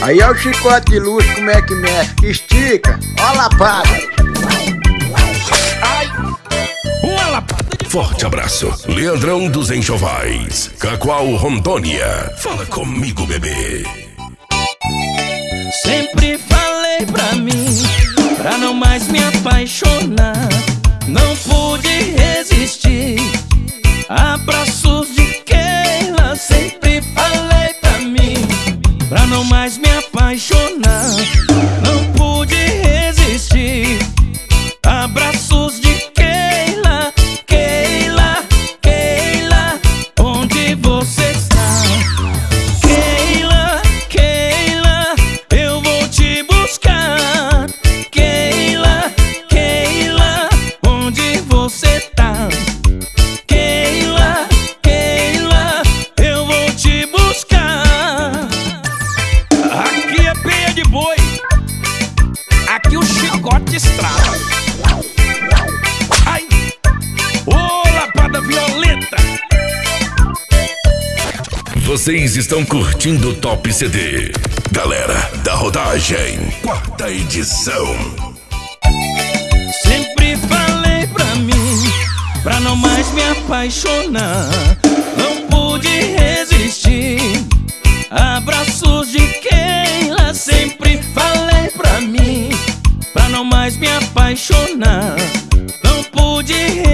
Aí é o chicote de luz, como é que mexe? Estica, ó a lapada. Ai, uma lapada. Forte abraço, Leandrão dos Enxovais, Cacoal Rondônia. Fala comigo, bebê. Sempre falei pra mim, pra não mais me apaixonar. Não pude resistir, abraços de Keila. Sempre falei pra mim, pra não mais me apaixonar. Não pude resistir, abraços de Keila. Keila, Keila, onde você está? Keila, Keila, eu vou te buscar. Keila, Keila, onde você tá? Keila, Keila, eu vou te buscar. Aqui é peia de boi, aqui o chicote estrala. Ai, ô lapada violenta. Vocês estão curtindo o Top CD. Galera da Rodagem, 4ª edição. Sempre falei pra mim, pra não mais me apaixonar. Não pude resistir, abraços de Keila. Sempre falei pra mim, pra não mais me apaixonar. Não pude